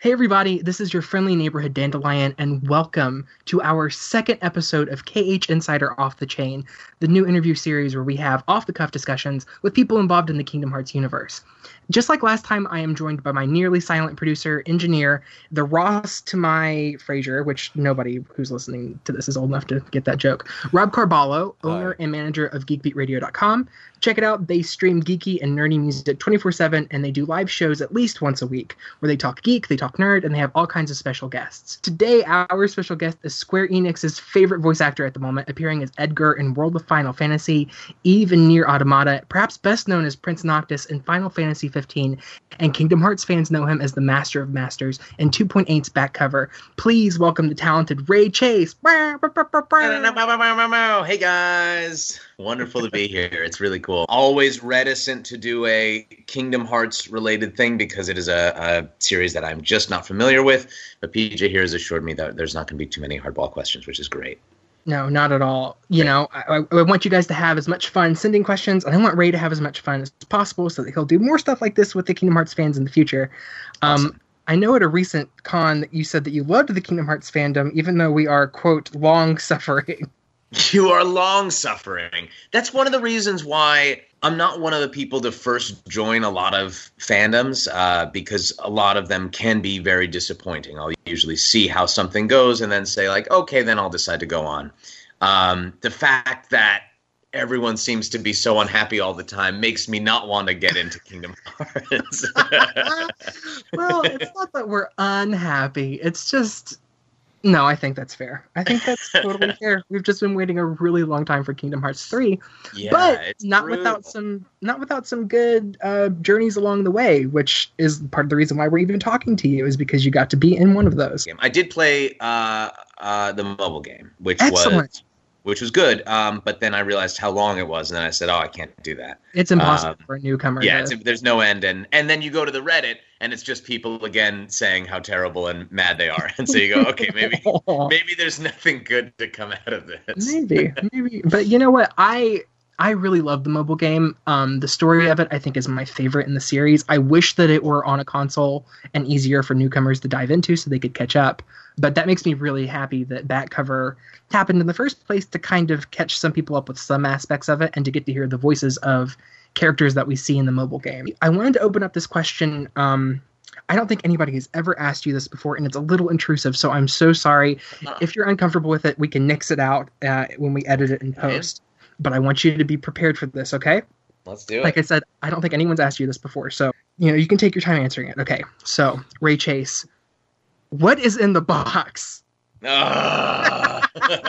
Hey everybody, this is your friendly neighborhood Dandelion, and welcome to our second episode of KH Insider Off the Chain, the new interview series where we have off-the-cuff discussions with people involved in the Kingdom Hearts universe. Just like last time, I am joined by my nearly silent producer, engineer, the Ross to my Frasier, which nobody who's listening to this is old enough to get that joke, Rob Carballo, owner and manager of GeekBeatRadio.com. Check it out. They stream geeky and nerdy music 24/7, and they do live shows at least once a week where they talk geek, they talk nerd, and they have all kinds of special guests. Today, our special guest is Square Enix's favorite voice actor at the moment, appearing as Edgar in World of Final Fantasy, Eve in Nier Automata, perhaps best known as Prince Noctis in Final Fantasy 15, and Kingdom Hearts fans know him as the Master of Masters in 2.8's back cover. Please welcome the talented Ray Chase. Hey guys, wonderful to be here. It's really cool. Always reticent to do a Kingdom Hearts related thing because it is a series that I'm just not familiar with, but PJ here has assured me that there's not going to be too many hardball questions, which is great. No, not at all. You know, I want you guys to have as much fun sending questions, and I want Ray to have as much fun as possible so that he'll do more stuff like this with the Kingdom Hearts fans in the future. Awesome. I know at a recent con that you said that you loved the Kingdom Hearts fandom, even though we are, quote, long-suffering. You are long-suffering. That's one of the reasons why I'm not one of the people to first join a lot of fandoms, because a lot of them can be very disappointing. I'll usually see how something goes and then say, like, okay, then I'll decide to go on. The fact that everyone seems to be so unhappy all the time makes me not want to get into Kingdom Hearts. Well, it's not that we're unhappy. It's just... No, I think that's fair. I think that's totally fair. We've just been waiting a really long time for Kingdom Hearts 3. Yeah, but it's not brutal. without some good journeys along the way, which is part of the reason why we're even talking to you, is because you got to be in one of those. I did play the mobile game, which was good, but then I realized how long it was, and then I said, oh, I can't do that. It's impossible for a newcomer. Yeah, there's no end, and then you go to the Reddit, and it's just people, again, saying how terrible and mad they are. And so you go, okay, maybe there's nothing good to come out of this. Maybe. But you know what? I really love the mobile game. The story of it, I think, is my favorite in the series. I wish that it were on a console and easier for newcomers to dive into so they could catch up. But that makes me really happy that back cover happened in the first place to kind of catch some people up with some aspects of it and to get to hear the voices of characters that we see in the mobile game. I wanted to open up this question. I don't think anybody has ever asked you this before, and it's a little intrusive, so I'm so sorry. If you're uncomfortable with it, we can nix it out when we edit it in post. But I want you to be prepared for this, okay? Let's do it. Like I said, I don't think anyone's asked you this before, so you can take your time answering it. Okay, so Ray Chase, what is in the box? Ah.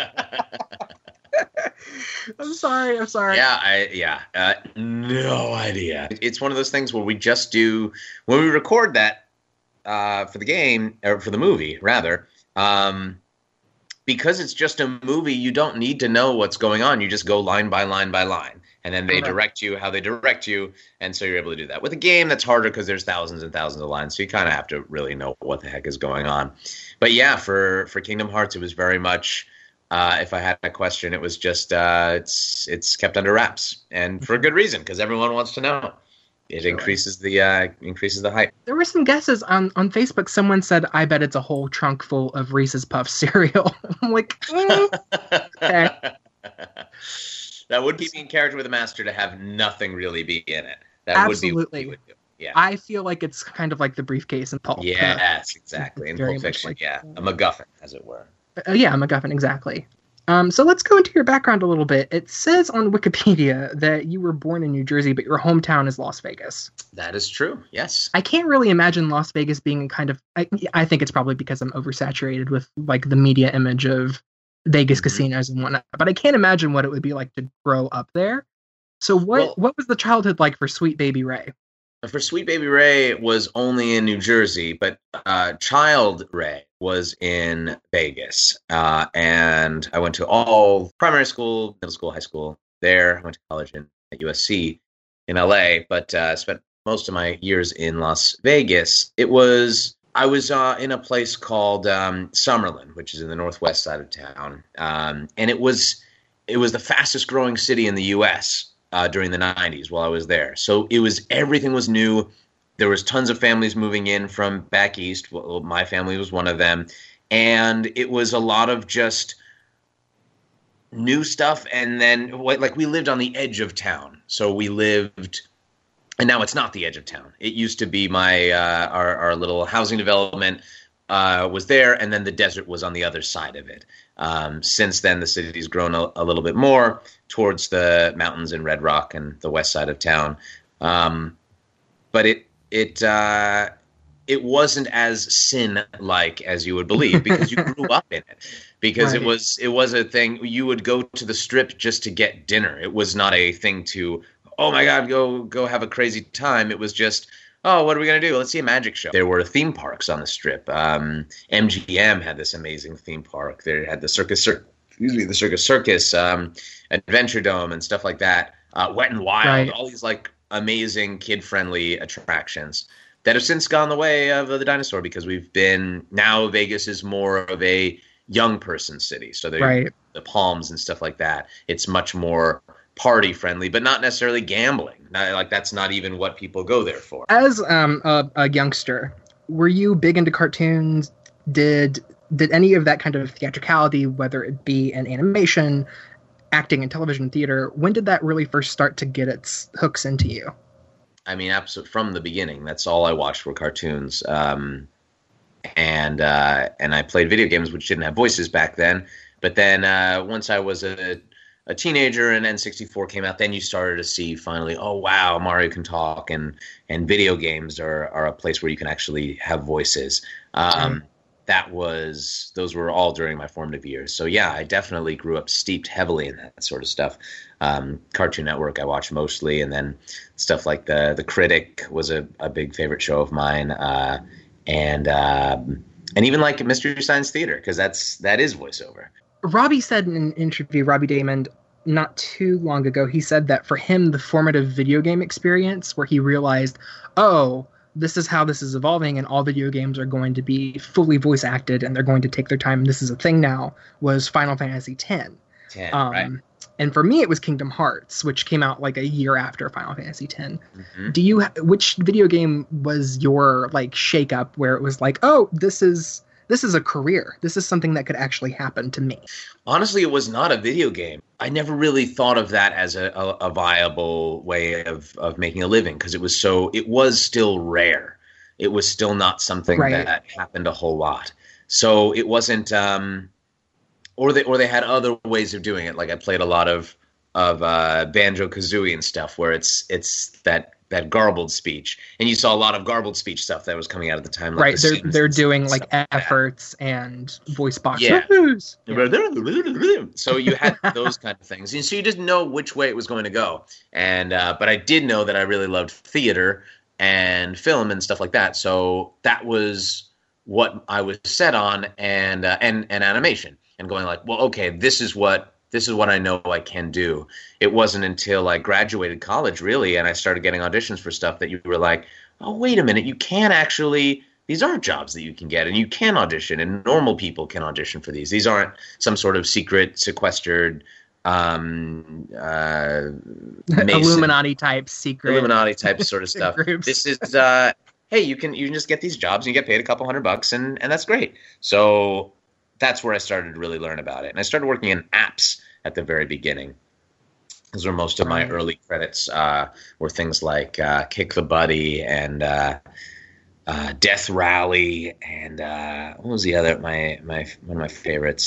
I'm sorry. Yeah, no idea. It's one of those things where we just do, when we record that for the game, or for the movie, rather, because it's just a movie, you don't need to know what's going on. You just go line by line by line. And then they direct you how they direct you, and so you're able to do that. With a game, that's harder because there's thousands and thousands of lines, so you kind of have to really know what the heck is going on. But yeah, for Kingdom Hearts, it was very much, if I had a question, it was just, it's kept under wraps, and for a good reason, because everyone wants to know. It increases the hype. There were some guesses on Facebook. Someone said, I bet it's a whole trunk full of Reese's Puffs cereal. I'm like, okay. That would keep me in character with a master to have nothing really be in it. That Absolutely. would be what we would do. Yeah. I feel like it's kind of like the briefcase in Pulp. Yes, exactly. In Pulp Fiction, like, a MacGuffin, as it were. Yeah, a MacGuffin, exactly. So let's go into your background a little bit. It says on Wikipedia that you were born in New Jersey, but your hometown is Las Vegas. That is true, yes. I can't really imagine Las Vegas being kind of... I think it's probably because I'm oversaturated with like the media image of Vegas casinos and whatnot, but I can't imagine what it would be like to grow up there. So what was the childhood like for Sweet Baby Ray? For Sweet Baby Ray, it was only in New Jersey, but Child Ray was in Vegas. And I went to all primary school, middle school, high school there. I went to college at USC in LA, but spent most of my years in Las Vegas. I was in a place called Summerlin, which is in the northwest side of town, and it was the fastest growing city in the U.S. During the 90s while I was there. So everything was new. There was tons of families moving in from back east. Well, my family was one of them. And it was a lot of just new stuff. And then, like, we lived on the edge of town. So we lived, and now it's not the edge of town. It used to be our little housing development was there, and then the desert was on the other side of it. Since then, the city's grown a little bit more towards the mountains in Red Rock and the west side of town. But it wasn't as sin-like as you would believe, because you grew up in it. Because Right. it was a thing. You would go to the Strip just to get dinner. It was not a thing to, oh my God, go have a crazy time. It was just, oh, what are we going to do? Let's see a magic show. There were theme parks on the Strip. MGM had this amazing theme park. They had the Circus Circus, Adventure Dome, and stuff like that. Wet and Wild, Right. all these like amazing kid-friendly attractions that have since gone the way of the dinosaur, because now Vegas is more of a young person city. So Right. the Palms and stuff like that. It's much more party friendly, but not necessarily gambling. That's not even what people go there for. As a youngster, were you big into cartoons? Did any of that kind of theatricality, whether it be in animation, acting in television, theater, when did that really first start to get its hooks into you? I mean, absolutely from the beginning. That's all I watched were cartoons. And I played video games, which didn't have voices back then. But then once I was a teenager and N64 came out, then you started to see finally, oh wow, Mario can talk, and video games are a place where you can actually have voices. Those were all during my formative years. So yeah, I definitely grew up steeped heavily in that sort of stuff. Cartoon Network I watched mostly, and then stuff like the Critic was a big favorite show of mine. And even like Mystery Science Theater, because that is voiceover. Robbie said in an interview, Robbie Damon, not too long ago, he said that for him, the formative video game experience where he realized, oh, this is how this is evolving, and all video games are going to be fully voice acted, and they're going to take their time. This is a thing now, was Final Fantasy X. Right. And for me, it was Kingdom Hearts, which came out like a year after Final Fantasy X. Mm-hmm. Which video game was your like shake up where it was like, oh, this is a career. This is something that could actually happen to me. Honestly, it was not a video game. I never really thought of that as a viable way of making a living, because it was still rare. It was still not something Right. that happened a whole lot. So it wasn't, or they had other ways of doing it. Like I played a lot of Banjo-Kazooie and stuff, where it's that garbled speech, and you saw a lot of garbled speech stuff that was coming out at the time. Like Right. The Sims They're and doing stuff like that. efforts and voice box. Yeah. Woohoos. So you had those kind of things, and so you didn't know which way it was going to go. And but I did know that I really loved theater and film and stuff like that. So that was what I was set on, and animation, and going like, well, okay, this is what I know I can do. It wasn't until I graduated college, really, and I started getting auditions for stuff that you were like, oh, wait a minute, you can actually, these aren't jobs that you can get, and you can audition, and normal people can audition for these. These aren't some sort of secret, sequestered, Illuminati type sort of stuff. groups. This is, hey, you can just get these jobs, and you get paid a couple $100, and that's great. So that's where I started to really learn about it. And I started working in apps at the very beginning. Those were most of my early credits, were things like Kick the Buddy and Death Rally, and what was the other? One of my favorites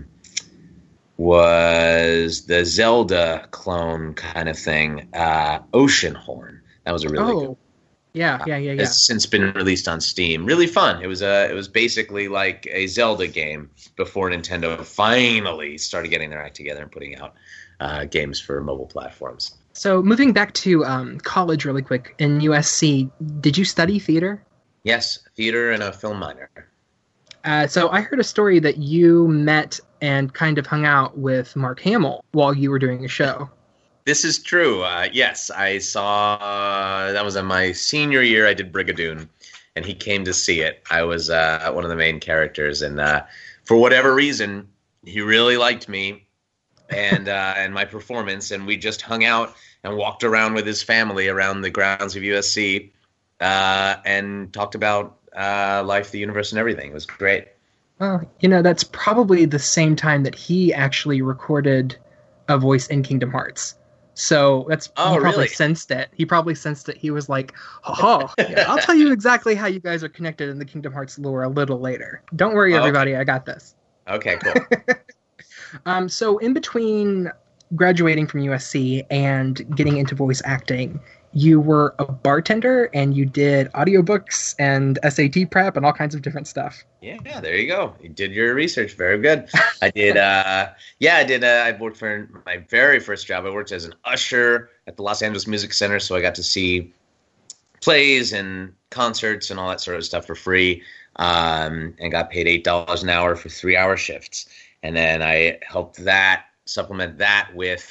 was the Zelda clone kind of thing, Oceanhorn. That was a really good. Yeah. It's since been released on Steam. Really fun. It was basically like a Zelda game before Nintendo finally started getting their act together and putting out games for mobile platforms. So moving back to college really quick, in USC, did you study theater? Yes, theater and a film minor. So I heard a story that you met and kind of hung out with Mark Hamill while you were doing a show. This is true. Yes, I saw, that was in my senior year, I did Brigadoon, and he came to see it. I was one of the main characters, and for whatever reason, he really liked me and my performance, and we just hung out and walked around with his family around the grounds of USC and talked about life, the universe, and everything. It was great. Well, that's probably the same time that he actually recorded a voice in Kingdom Hearts. So he probably really? sensed it. He probably sensed it. He was like, yeah, I'll tell you exactly how you guys are connected in the Kingdom Hearts lore a little later. Don't worry, everybody. I got this. Okay, cool. So in between graduating from USC and getting into voice acting, you were a bartender and you did audiobooks and SAT prep and all kinds of different stuff. Yeah, there you go. You did your research. Very good. I did. I worked for my very first job. I worked as an usher at the Los Angeles Music Center, so I got to see plays and concerts and all that sort of stuff for free, and got paid $8 an hour for 3-hour shifts. And then I helped supplement that with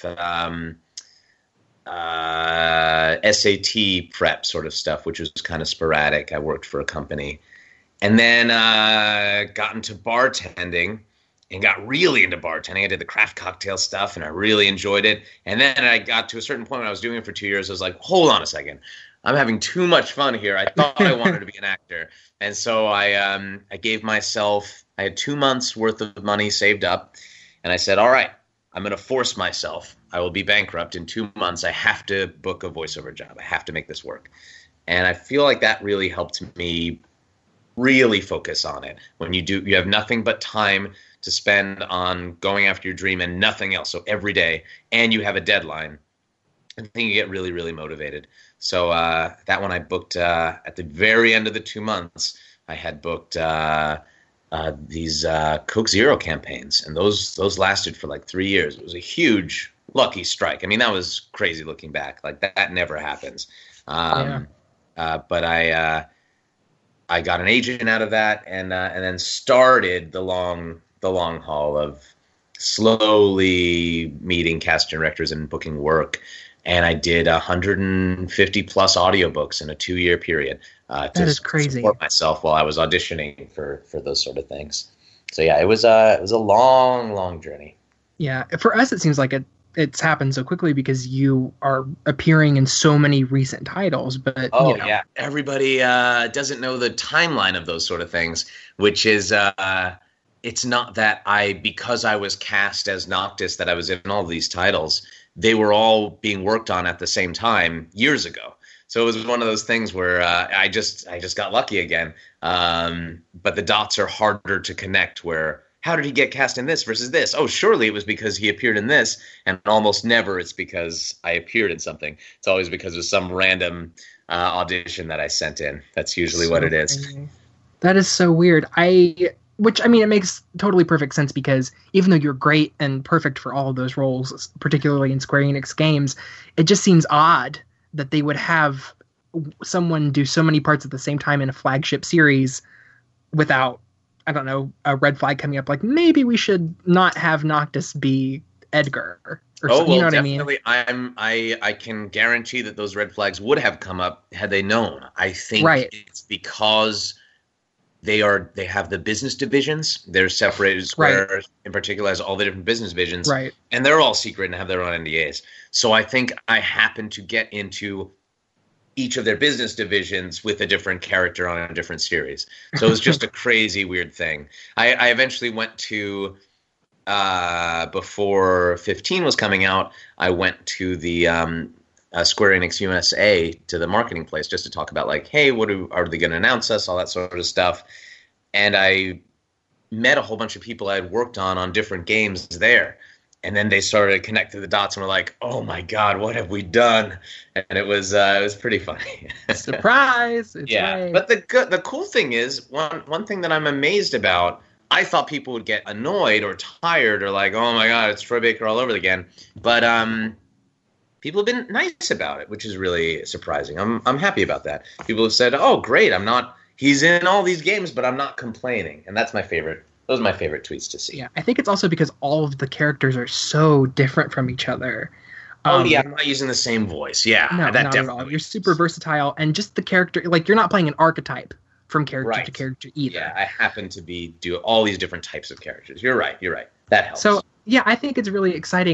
SAT prep sort of stuff, which was kind of sporadic. I worked for a company. And then got into bartending and got really into bartending. I did the craft cocktail stuff, and I really enjoyed it. And then I got to a certain point when I was doing it for 2 years. I was like, hold on a second. I'm having too much fun here. I thought I wanted to be an actor. And so I gave myself – I had 2 months' worth of money saved up. And I said, all right, I'm going to force myself. I will be bankrupt in 2 months. I have to book a voiceover job. I have to make this work. And I feel like that really helped me really focus on it. When you have nothing but time to spend on going after your dream and nothing else. So every day, and you have a deadline, I think you get really, really motivated. So that one I booked at the very end of the 2 months. I had booked these Coke Zero campaigns, and those lasted for like 3 years. It was a huge lucky strike. I mean, that was crazy looking back. Like that never happens. But I got an agent out of that, and then started the long haul of slowly meeting cast directors and booking work. And I did 150 plus audiobooks in a 2-year period to support myself while I was auditioning for those sort of things. So yeah, it was a long journey. Yeah, for us it seems like it's happened so quickly because you are appearing in so many recent titles. But yeah, everybody doesn't know the timeline of those sort of things, which is it's not that because I was cast as Noctis that I was in all these titles. They were all being worked on at the same time years ago. So it was one of those things where I just got lucky again. But the dots are harder to connect where, how did he get cast in this versus this? Oh, surely it was because he appeared in this. And almost never it's because I appeared in something. It's always because of some random audition that I sent in. That's usually what it is. Crazy. That is so weird. It makes totally perfect sense because even though you're great and perfect for all of those roles, particularly in Square Enix games, it just seems odd that they would have someone do so many parts at the same time in a flagship series without, I don't know, a red flag coming up like maybe we should not have Noctis be Edgar. You know what definitely. I can guarantee that those red flags would have come up had they known. I think it's because they have the business divisions. They're separated. Square in particular has all the different business divisions, and they're all secret and have their own NDAs. So I think I happened to get into each of their business divisions with a different character on a different series. So it was just a crazy weird thing. I eventually went to before 15 was coming out. I went to the Square Enix USA, to the marketing place, just to talk about like, hey, are they going to announce us, all that sort of stuff. And I met a whole bunch of people I had worked on different games there. And then they started connecting the dots and were like, oh my God, what have we done? And it was pretty funny. Surprise! It's yeah, but the cool thing is, one thing that I'm amazed about, I thought people would get annoyed or tired or like, oh my God, it's Troy Baker all over again. But people have been nice about it, which is really surprising. I'm happy about that. People have said, "Oh, great! He's in all these games, but I'm not complaining," and that's my favorite. Those are my favorite tweets to see. Yeah, I think it's also because all of the characters are so different from each other. I'm not using the same voice. Yeah, no, not at all. You're super versatile, and just the character, like you're not playing an archetype from character to character either. Yeah, I happen to do all these different types of characters. You're right. That helps. So Yeah, I think it's really exciting.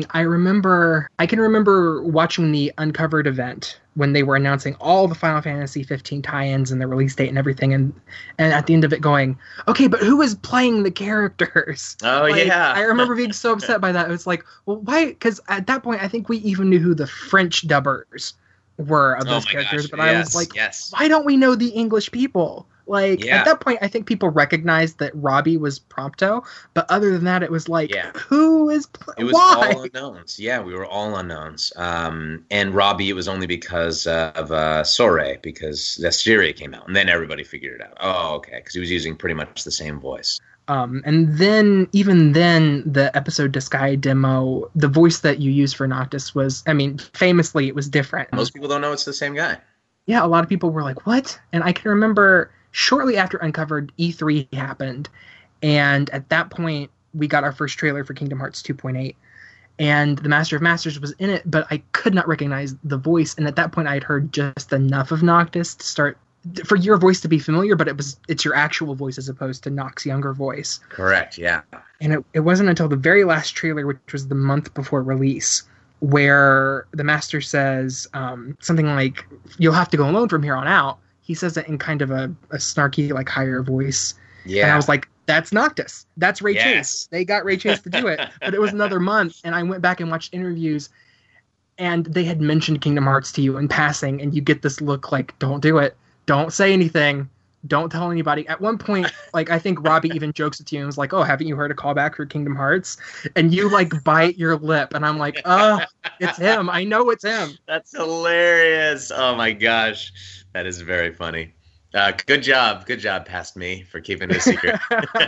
I can remember watching the Uncovered event when they were announcing all the Final Fantasy 15 tie-ins and the release date and everything, and at the end of it going, okay, but who is playing the characters? Oh, Like, yeah. I remember being so upset by that. It was like, well, why? Because at that point, I think we even knew who the French dubbers were of those characters, gosh. but I was like, yes. why don't we know the English people? Like, Yeah. at that point, I think people recognized that Robbie was Prompto, but other than that, it was like, who is... It was why? all unknowns. Yeah, we were all unknowns. And Robbie, it was only because of Sore, because Zestiria came out, and then everybody figured it out. Oh, okay, because he was using pretty much the same voice. And then, even then, the episode Disgaea demo, the voice that you used for Noctis was, I mean, famously, it was different. Most people don't know it's the same guy. Yeah, a lot of people were like, what? And I can remember shortly after Uncovered, E3 happened, and at that point, we got our first trailer for Kingdom Hearts 2.8, and the Master of Masters was in it, but I could not recognize the voice, and at that point, I had heard just enough of Noctis to start... for your voice to be familiar, but it's your actual voice as opposed to Noct's younger voice. Correct, yeah. And it wasn't until the very last trailer, which was the month before release, where the Master says something like, you'll have to go alone from here on out. He says it in kind of a snarky, like, higher voice. Yeah. And I was like, that's Noctis. That's Ray Yes. Chase. They got Ray Chase to do it. But it was another month, and I went back and watched interviews, and they had mentioned Kingdom Hearts to you in passing, and you get this look like, don't do it. Don't say anything. Don't tell anybody. At one point, like, I think Robbie even jokes with you and was like, oh, haven't you heard a callback for Kingdom Hearts? And you, like, bite your lip. And I'm like, oh, it's him. I know it's him. That's hilarious. Oh, my gosh. That is very funny. Good job. Good job past me for keeping it a secret.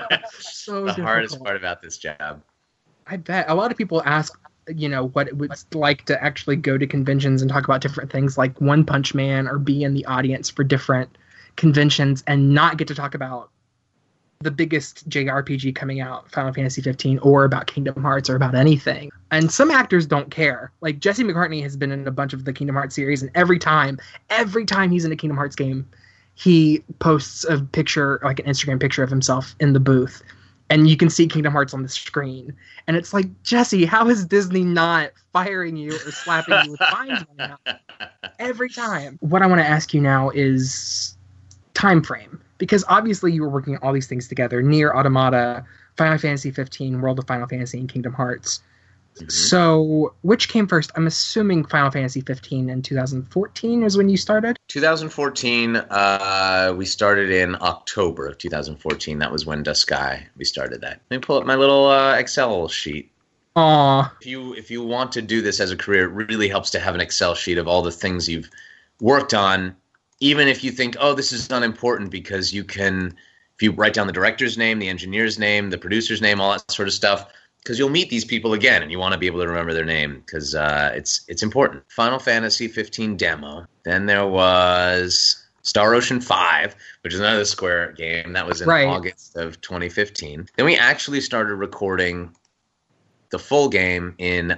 So the hardest difficult. part about this job. I bet. A lot of people ask, what it was like to actually go to conventions and talk about different things like One Punch Man or be in the audience for different conventions and not get to talk about the biggest JRPG coming out, Final Fantasy 15, or about Kingdom Hearts or about anything. And some actors don't care. Like Jesse McCartney has been in a bunch of the Kingdom Hearts series, and every time he's in a Kingdom Hearts game, he posts a picture, like an Instagram picture of himself in the booth. And you can see Kingdom Hearts on the screen. And it's like, Jesse, how is Disney not firing you or slapping you with fines right now? Every time. What I want to ask you now is time frame. Because obviously you were working on all these things together. Nier Automata, Final Fantasy 15, World of Final Fantasy, and Kingdom Hearts. Mm-hmm. So which came first? I'm assuming Final Fantasy 15 in 2014 is when you started? 2014, we started in October of 2014. That was when Disgaea, we started that. Let me pull up my little Excel sheet. Aww. If you want to do this as a career, it really helps to have an Excel sheet of all the things you've worked on, even if you think, oh, this is unimportant, because you can, if you write down the director's name, the engineer's name, the producer's name, all that sort of stuff, because you'll meet these people again, and you want to be able to remember their name, because it's important. Final Fantasy 15 demo. Then there was Star Ocean 5, which is another Square game. That was in August of 2015. Then we actually started recording the full game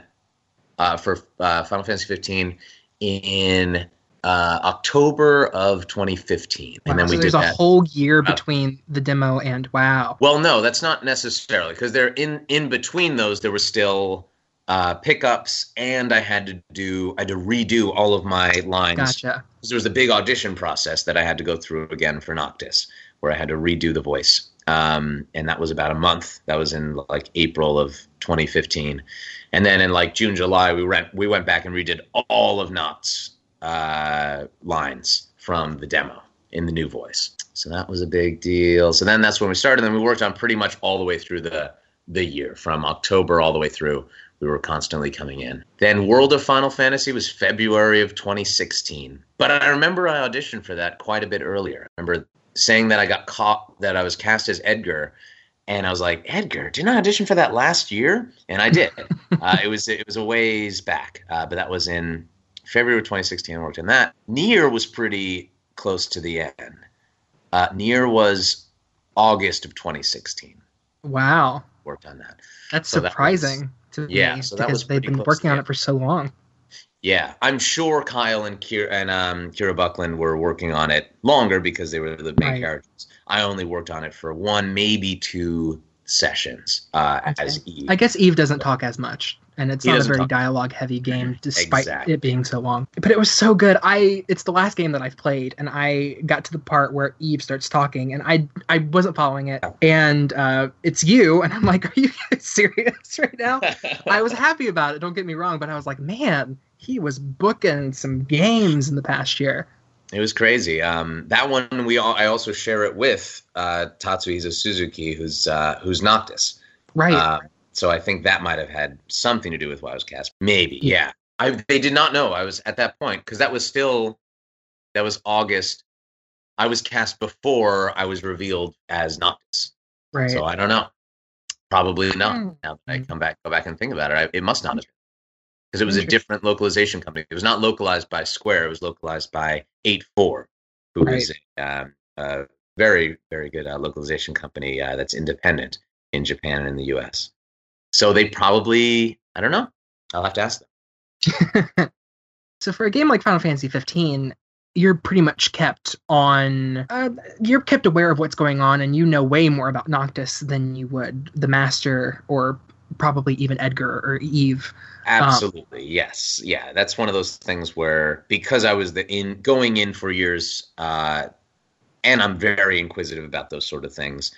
for Final Fantasy 15 in October of 2015. Wow, and then so we there's did a whole year between the demo and wow. Well, no, that's not necessarily, because they're in between those. There were still pickups, and I had to redo all of my lines. Gotcha. There was a big audition process that I had to go through again for Noctis, where I had to redo the voice, and that was about a month. That was in like April of 2015, and then in like June, July, we went back and redid all of Noct's lines from the demo in the new voice. So that was a big deal. So then that's when we started. Then we worked on pretty much all the way through the year, from October all the way through. We were constantly coming in. Then World of Final Fantasy was February of 2016. But I remember I auditioned for that quite a bit earlier. I remember saying that that I was cast as Edgar, and I was like, Edgar, didn't I audition for that last year? And I did. It was a ways back, but that was in February of 2016. I worked on that. Nier was pretty close to the end. Nier was August of 2016. Wow. Worked on that. That's so surprising to me, so that was they've been working on it for so long. Yeah, I'm sure Kyle and Kira Buckland were working on it longer because they were the main characters. I only worked on it for 1, maybe 2 sessions as Eve. I guess Eve doesn't talk as much, and it's not a very dialogue-heavy game, despite it being so long. But it was so good. It's the last game that I've played, and I got to the part where Eve starts talking, and I wasn't following it, and it's you, and I'm like, are you serious right now? I was happy about it, don't get me wrong, but I was like, man, he was booking some games in the past year. It was crazy. That one I also share it with Tatsuhisa Suzuki, who's Noctis. Right. So I think that might have had something to do with why I was cast. Maybe, yeah. They did not know I was at that point, because that was August. I was cast before I was revealed as Noctis. Right. So I don't know. Probably not. Now that I go back and think about it, it must not have been. Because it was a different localization company. It was not localized by Square. It was localized by 8-4, who is a very, very good localization company that's independent in Japan and in the U.S. So they probably, I don't know. I'll have to ask them. So for a game like Final Fantasy 15, you're pretty much kept on. You're kept aware of what's going on, and you know way more about Noctis than you would the Master or probably even Edgar or Eve. Absolutely, yes, yeah. That's one of those things where, because I was going in for years, and I'm very inquisitive about those sort of things,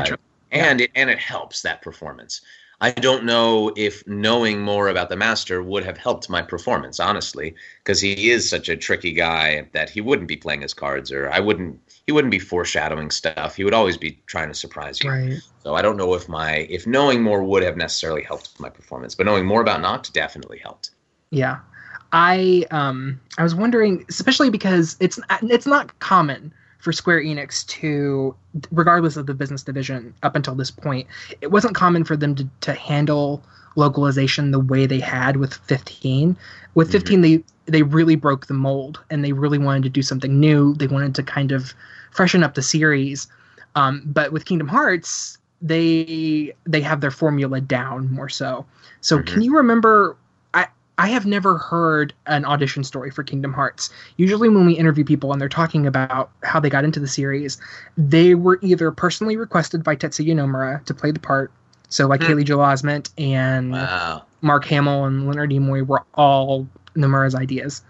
and it helps that performance. I don't know if knowing more about the Master would have helped my performance, honestly, because he is such a tricky guy that he wouldn't be playing his cards, or he wouldn't be foreshadowing stuff. He would always be trying to surprise you. Right. So I don't know if knowing more would have necessarily helped my performance, but knowing more about Noct definitely helped. Yeah. I was wondering, especially because it's not common for Square Enix to, regardless of the business division up until this point, it wasn't common for them to handle localization the way they had with 15. With 15, they really broke the mold, and they really wanted to do something new. They wanted to kind of freshen up the series. But with Kingdom Hearts, they have their formula down more so. So can you remember... I have never heard an audition story for Kingdom Hearts. Usually when we interview people and they're talking about how they got into the series, they were either personally requested by Tetsuya Nomura to play the part. So like Haley Joel Osment and Mark Hamill and Leonard Nimoy were all Nomura's ideas.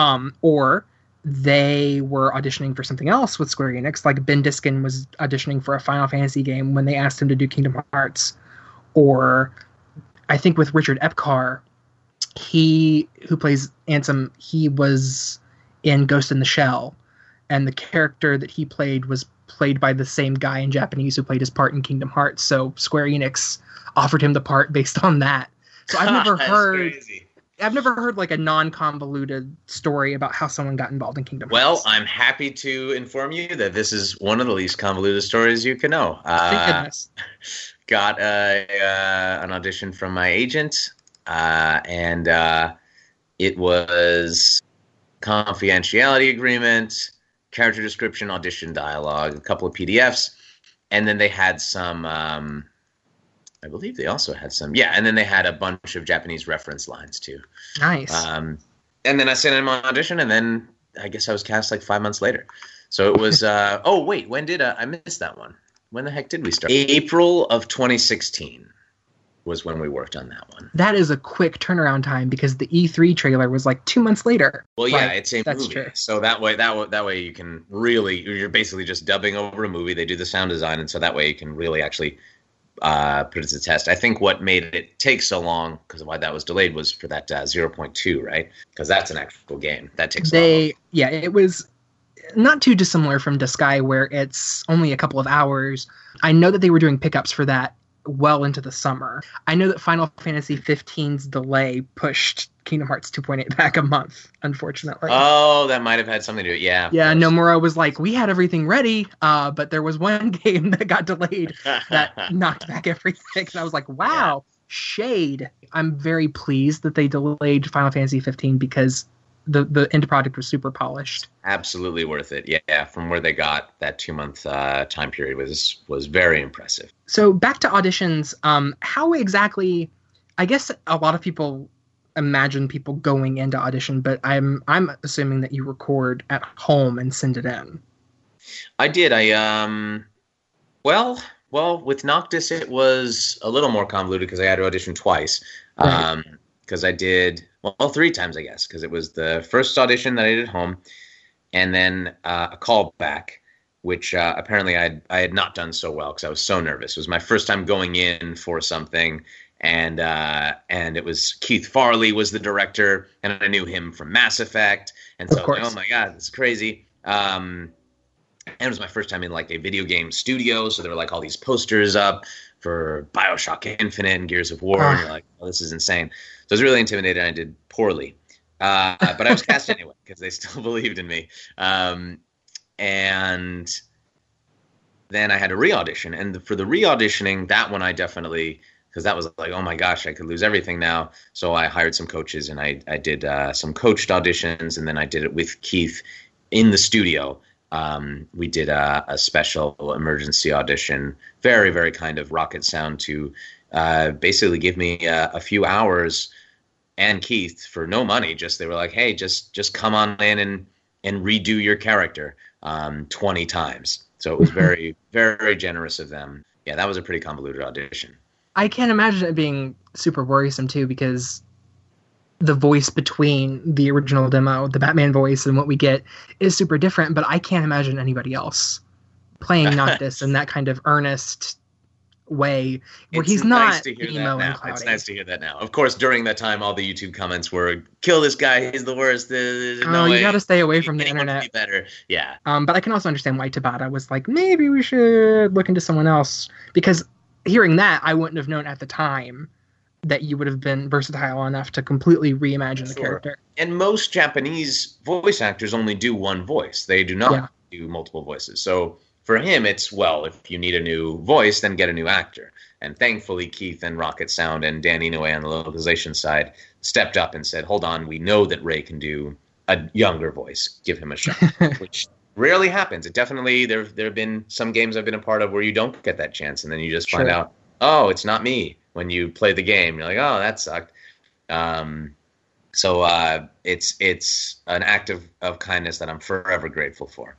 Or they were auditioning for something else with Square Enix. Like Ben Diskin was auditioning for a Final Fantasy game when they asked him to do Kingdom Hearts. Or I think with Richard Epcar, who plays Ansem, he was in Ghost in the Shell, and the character that he played was played by the same guy in Japanese who played his part in Kingdom Hearts. So Square Enix offered him the part based on that. So I've never heard like a non-convoluted story about how someone got involved in Kingdom Hearts. Well, I'm happy to inform you that this is one of the least convoluted stories you can know. Thank goodness. Got an audition from my agent. And it was confidentiality agreement, character description, audition dialogue, a couple of PDFs, and then they had some, I believe they also had some, and then they had a bunch of Japanese reference lines too. Nice. And then I sent in my audition, and then I guess I was cast like 5 months later. So it was, oh wait, when did, I missed that one. When the heck did we start? April of 2016. Was when we worked on that one. That is a quick turnaround time because the E3 trailer was like 2 months later. Well, yeah, it's a that's movie. True. So that way you can really, you're basically just dubbing over a movie. They do the sound design, and so that way you can really actually put it to the test. I think what made it take so long, because of why that was delayed, was for that 0.2, right? Because that's an actual game. That takes a long. Yeah, it was not too dissimilar from Disgaea, where it's only a couple of hours. I know that they were doing pickups for that well into the summer. I know that Final Fantasy 15's delay pushed Kingdom Hearts 2.8 back a month, unfortunately. Oh, that might have had something to do with it. Yeah. Yeah, Nomura was like, we had everything ready, but there was one game that got delayed that knocked back everything. And I was like, wow, shade. I'm very pleased that they delayed Final Fantasy 15 because the end product was super polished. Absolutely worth it. Yeah, from where they got that 2 month time period was very impressive. So back to auditions. How exactly? I guess a lot of people imagine people going into audition, but I'm assuming that you record at home and send it in. I did. Well, Well, with Noctis, it was a little more convoluted because I had to audition twice. Right. Because I did, well, three times, I guess, because it was the first audition that I did at home, and then a callback, which apparently I had not done so well because I was so nervous. It was my first time going in for something, and it was Keith Farley was the director, and I knew him from Mass Effect, and so I was like, oh my god, this is crazy. And it was my first time in like a video game studio, so there were like all these posters up for BioShock Infinite and Gears of War, and you're like, oh, this is insane. So I was really intimidated, and I did poorly. But I was cast anyway because they still believed in me. And then I had to re-audition. And for the re-auditioning, that one I definitely, because that was like, oh my gosh, I could lose everything now. So I hired some coaches, and I did some coached auditions, and then I did it with Keith in the studio. We did a special emergency audition, very, very kind of rocket sound to basically give me a few hours and Keith for no money. Just they were like, hey, just come on in and redo your character 20 times. So it was very, very generous of them. Yeah, that was a pretty convoluted audition. I can't imagine it being super worrisome too, because the voice between the original demo, the Batman voice, and what we get is super different, but I can't imagine anybody else playing Noctis in that kind of earnest way where he's not emo and cloudy. It's nice to hear that now. Of course, during that time, all the YouTube comments were, kill this guy, he's the worst. You got to stay away from the internet. Be better. Yeah. But I can also understand why Tabata was like, maybe we should look into someone else, because hearing that, I wouldn't have known at the time that you would have been versatile enough to completely reimagine the character. And most Japanese voice actors only do one voice. They do not do multiple voices. So for him, it's, well, if you need a new voice, then get a new actor. And thankfully, Keith and Rocket Sound and Dan Inoue on the localization side stepped up and said, hold on, we know that Ray can do a younger voice. Give him a shot, which rarely happens. It definitely, there have been some games I've been a part of where you don't get that chance, and then you just find out, oh, it's not me. When you play the game, you're like, oh, that sucked. So it's an act of kindness that I'm forever grateful for.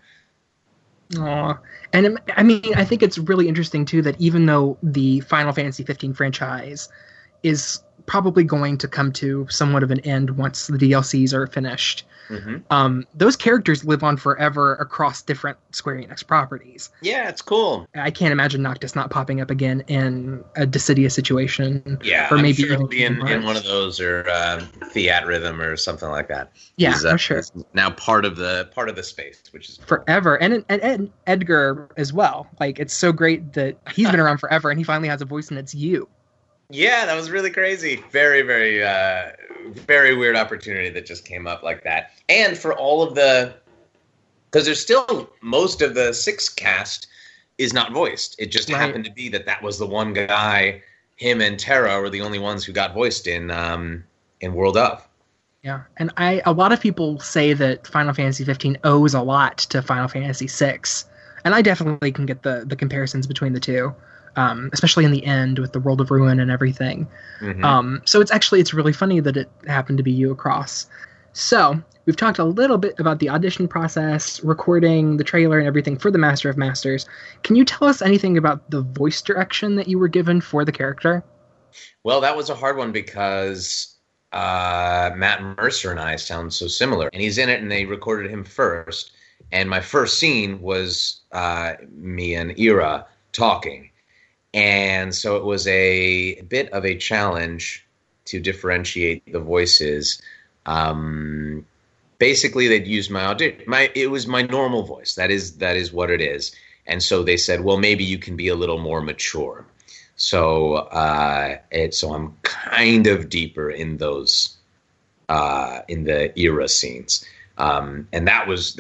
Aw. And I mean, I think it's really interesting too that even though the Final Fantasy 15 franchise is probably going to come to somewhat of an end once the DLCs are finished, those characters live on forever across different Square Enix properties. Yeah, it's cool. I can't imagine Noctis not popping up again in a Dissidia situation. Yeah, or maybe sure he'll be in one of those, or Fiat Rhythm or something like that. Yeah, for sure. He's now part of the space, which is cool. Forever, and Edgar as well. Like, it's so great that he's been around forever, and he finally has a voice, and it's you. Yeah, that was really crazy. Very, very, very weird opportunity that just came up like that. And for all of because there's still most of the 6 cast is not voiced. It just happened to be that was the one guy. Him and Terra were the only ones who got voiced in World of. Yeah, and a lot of people say that Final Fantasy 15 owes a lot to Final Fantasy 6, and I definitely can get the comparisons between the two. Especially in the end with the World of Ruin and everything. So it's really funny that it happened to be you across. So we've talked a little bit about the audition process, recording the trailer and everything for the Master of Masters. Can you tell us anything about the voice direction that you were given for the character? Well, that was a hard one because Matt Mercer and I sound so similar. And he's in it, and they recorded him first. And my first scene was me and Ira talking. And so it was a bit of a challenge to differentiate the voices. Basically, they'd used my audition. It was my normal voice. That is what it is. And so they said, well, maybe you can be a little more mature. So so I'm kind of deeper in those in the era scenes. And that was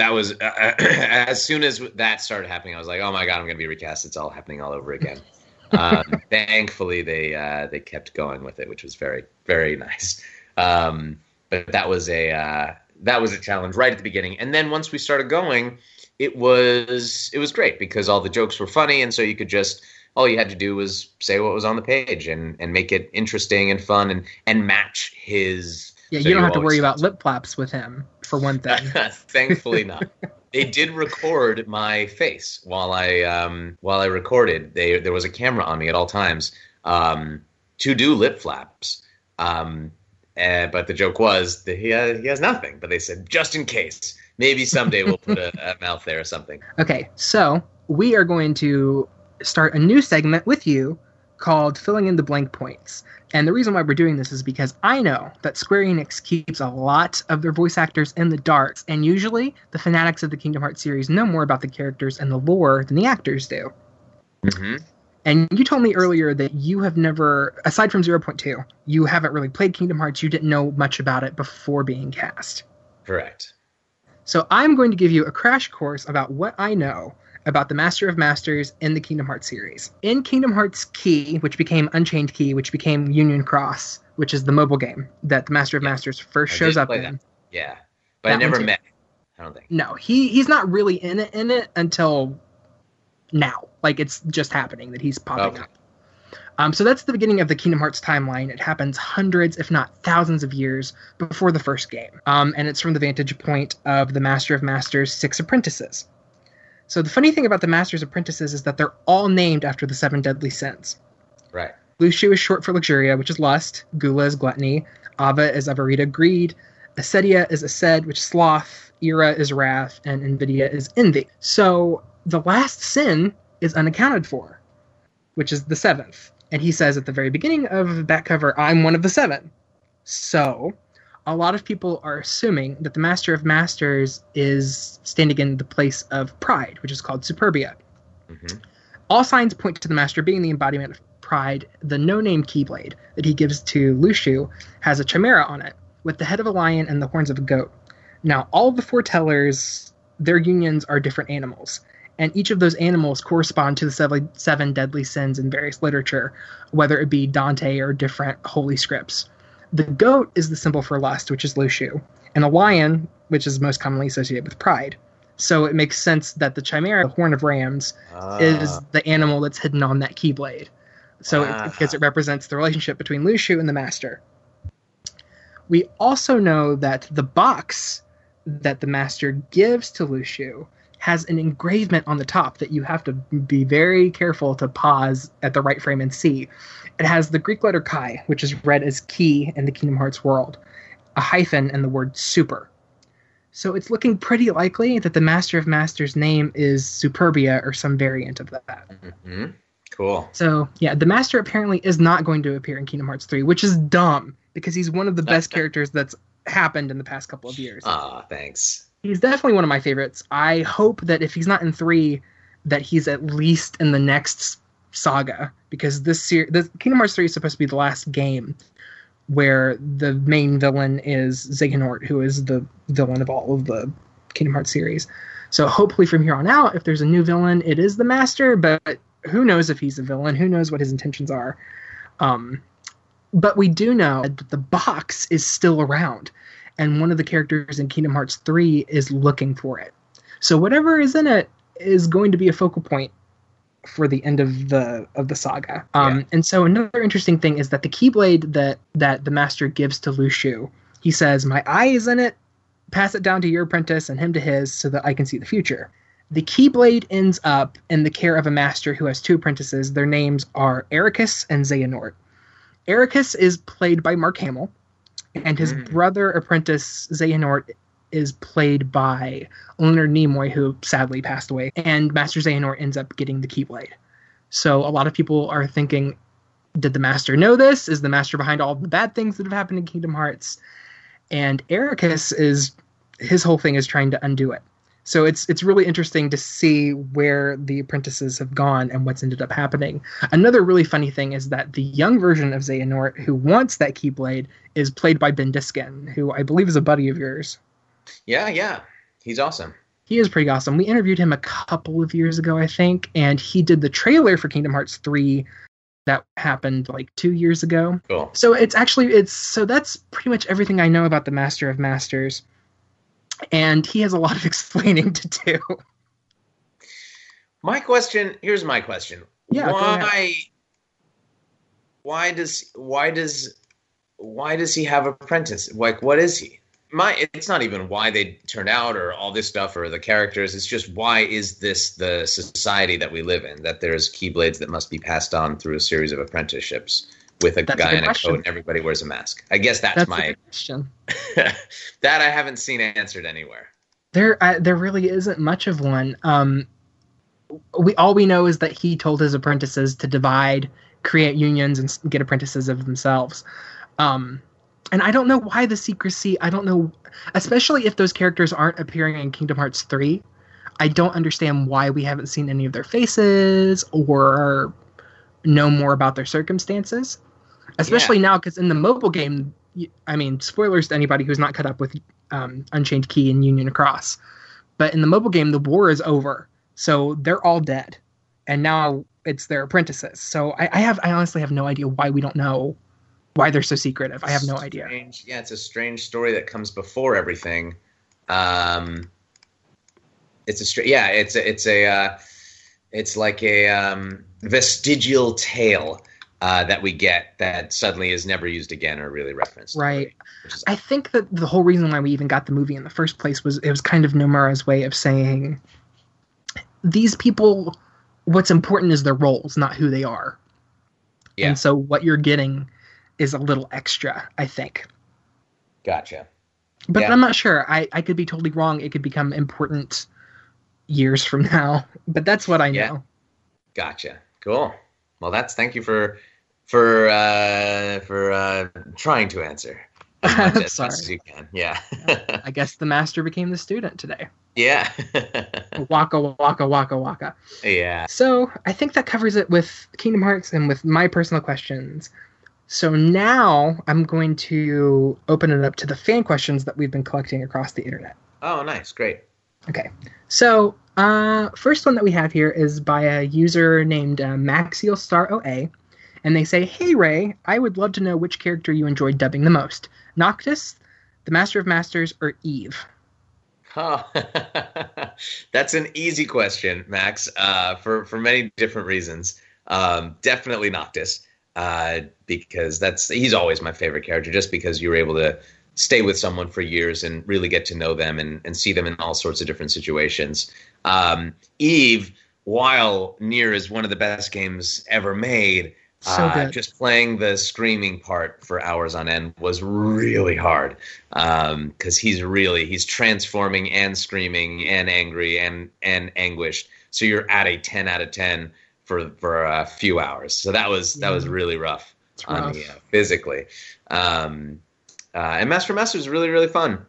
as soon as that started happening, I was like, oh my God, I'm going to be recast. It's all happening all over again. Thankfully, they kept going with it, which was very, very nice. But that was a challenge right at the beginning. And then once we started going, it was great because all the jokes were funny, and so you could just all you had to do was say what was on the page and make it interesting and fun and match his. Yeah, you don't have to worry about lip flaps with him for one thing. Thankfully not. They did record my face while I recorded. There was a camera on me at all times to do lip flaps. But the joke was that he has nothing. But they said, just in case, maybe someday we'll put a mouth there or something. Okay, so we are going to start a new segment with you called Filling in the Blank Points. And the reason why we're doing this is because I know that Square Enix keeps a lot of their voice actors in the dark, and usually the fanatics of the Kingdom Hearts series know more about the characters and the lore than the actors do. Mm-hmm. And you told me earlier that you have never, aside from 0.2, you haven't really played Kingdom Hearts, you didn't know much about it before being cast. Correct. So I'm going to give you a crash course about what I know about the Master of Masters in the Kingdom Hearts series. In Kingdom Hearts Key, which became Unchained Key, which became Union Cross, which is the mobile game that the Master of Masters first shows up in. That. Yeah, but I never met him, I don't think. No, he's not really in it until now. Like, it's just happening that he's popping up. So that's the beginning of the Kingdom Hearts timeline. It happens hundreds, if not thousands of years before the first game. And it's from the vantage point of the Master of Masters' 6 apprentices. So the funny thing about the Master's apprentices is that they're all named after the 7 deadly sins. Right. Luxu is short for Luxuria, which is lust. Gula is gluttony. Ava is Avarita, greed. Acedia is Aced, which is sloth. Ira is wrath. And Invidia is envy. So the last sin is unaccounted for, which is the 7th. And he says at the very beginning of that cover, I'm one of the 7. So a lot of people are assuming that the Master of Masters is standing in the place of pride, which is called Superbia. Mm-hmm. All signs point to the Master being the embodiment of pride. The no-name Keyblade that he gives to Luxu has a chimera on it, with the head of a lion and the horns of a goat. Now, all of the foretellers, their unions are different animals, and each of those animals correspond to the 7 deadly sins in various literature, whether it be Dante or different holy scripts. The goat is the symbol for lust, which is Luxu, and a lion, which is most commonly associated with pride. So it makes sense that the chimera, the horn of rams, is the animal that's hidden on that Keyblade. So because it represents the relationship between Luxu and the Master. We also know that the box that the Master gives to Luxu has an engravement on the top that you have to be very careful to pause at the right frame and see. It has the Greek letter chi, which is read as key in the Kingdom Hearts world, a hyphen, and the word super. So it's looking pretty likely that the Master of Masters' name is Superbia or some variant of that. Mm-hmm. Cool. So, yeah, the Master apparently is not going to appear in Kingdom Hearts 3, which is dumb, because he's one of the best characters that's happened in the past couple of years. Thanks. He's definitely one of my favorites. I hope that if he's not in 3, that he's at least in the next saga, because the Kingdom Hearts 3 is supposed to be the last game where the main villain is Xehanort, who is the villain of all of the Kingdom Hearts series. So hopefully from here on out, if there's a new villain, it is the Master, but who knows if he's a villain? Who knows what his intentions are? But we do know that the box is still around, and one of the characters in Kingdom Hearts 3 is looking for it. So whatever is in it is going to be a focal point for the end of the saga. And so another interesting thing is that the Keyblade that the Master gives to Luxu, he says, my eye is in it, pass it down to your apprentice and him to his so that I can see the future. The Keyblade ends up in the care of a Master who has 2 apprentices. Their names are Ericus and Xehanort. Ericus is played by Mark Hamill, and his brother apprentice Xehanort is played by Leonard Nimoy, who sadly passed away, and Master Xehanort ends up getting the Keyblade. So a lot of people are thinking, did the Master know this? Is the Master behind all the bad things that have happened in Kingdom Hearts? And Ericus his whole thing is trying to undo it. So it's really interesting to see where the apprentices have gone and what's ended up happening. Another really funny thing is that the young version of Xehanort, who wants that Keyblade, is played by Ben Diskin, who I believe is a buddy of yours. Yeah. He's awesome. He is pretty awesome. We interviewed him a couple of years ago, I think, and he did the trailer for Kingdom Hearts 3 that happened like 2 years ago. Cool. So so that's pretty much everything I know about the Master of Masters. And he has a lot of explaining to do. Here's my question. Yeah. Why does he have apprentice? Like, what is he? it's not even why they turned out or all this stuff or the characters. It's just, why is this the society that we live in, that there's Keyblades that must be passed on through a series of apprenticeships with a guy in a coat and everybody wears a mask? I guess that's my a good question. That I haven't seen answered anywhere. There really isn't much of one. We know is that he told his apprentices to divide, create unions, and get apprentices of themselves. And I don't know why the secrecy. I don't know, especially if those characters aren't appearing in Kingdom Hearts 3. I don't understand why we haven't seen any of their faces or know more about their circumstances. Especially now, because in the mobile game, I mean, spoilers to anybody who's not caught up with Unchained Key and Union Across, but in the mobile game, the war is over, so they're all dead, and now it's their apprentices. So I honestly have no idea why we don't know why they're so secretive. I have no idea. Yeah, it's a strange story that comes before everything. It's like a vestigial tale that we get that suddenly is never used again or really referenced. Right. I think that the whole reason why we even got the movie in the first place was it was kind of Nomura's way of saying, these people, what's important is their roles, not who they are. Yeah. And so what you're getting is a little extra, I think. Gotcha. But I'm not sure. I could be totally wrong. It could become important years from now. But that's what I know. Yeah. Gotcha. Cool. Well, thank you for trying to answer as much as you can. Yeah. I guess the master became the student today. Yeah. Waka, waka, waka, waka. Yeah. So I think that covers it with Kingdom Hearts and with my personal questions. So now I'm going to open it up to the fan questions that we've been collecting across the internet. Oh, nice. Great. Okay. So first one that we have here is by a user named MaxialStarOA. And they say, "Hey, Ray, I would love to know which character you enjoyed dubbing the most. Noctis, the Master of Masters, or Eve?" Oh, that's an easy question, Max, for many different reasons. Definitely Noctis. Because he's always my favorite character, just because you were able to stay with someone for years and really get to know them and see them in all sorts of different situations. Eve, while Nier is one of the best games ever made, so good. Just playing the screaming part for hours on end was really hard, because he's transforming and screaming and angry and anguished. So you're at a 10 out of 10 for a few hours. So that was really rough on me physically. And Master is really, really fun.